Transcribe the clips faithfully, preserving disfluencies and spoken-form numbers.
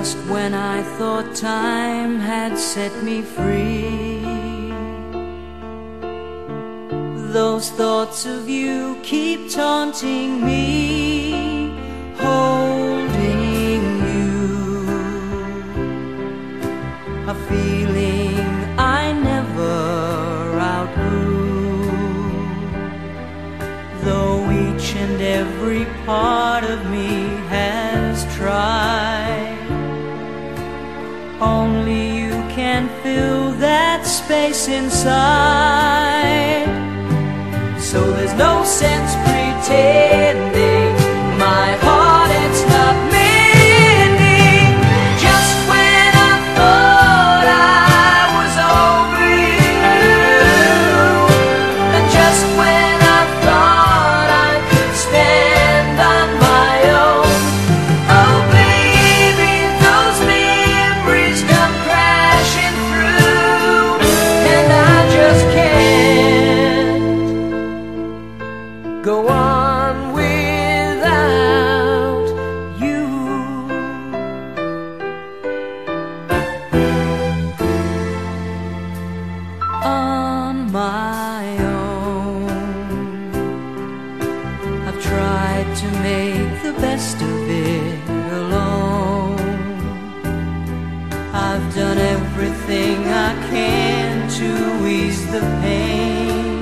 just when I thought time had set me free, those thoughts of you keep taunting me, holding you, a feeling I never outgrew, though each and every part of me has tried. Only you can fill that space inside. So there's no sense pretending my heart it's not mending. Just when I thought I was over you, and just when I thought I could stand on my own, oh baby, those memories come crashing through, and I just can't go on without you. On my own, I've tried to make the best of it alone. I've done everything I can to ease the pain,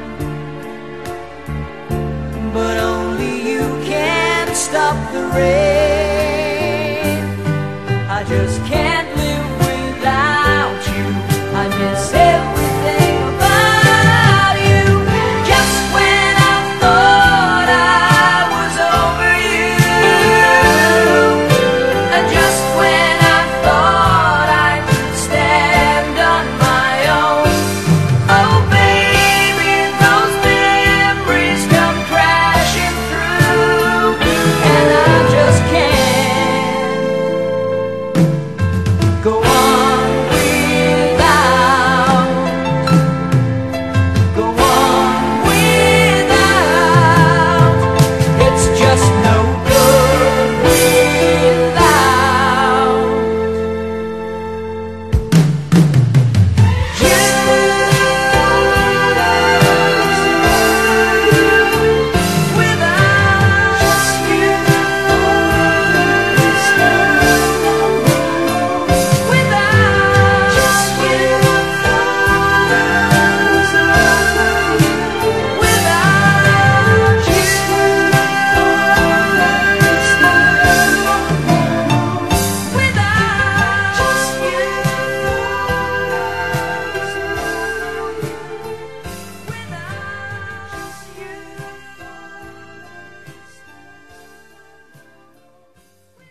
but only you can stop the rain. I just can't live without you. I miss everything about you. Just when I thought I was over you, and just when I thought I could stand on my own, oh baby, those memories come crashing through, and I just can't go on without, go on without. It's just no good without.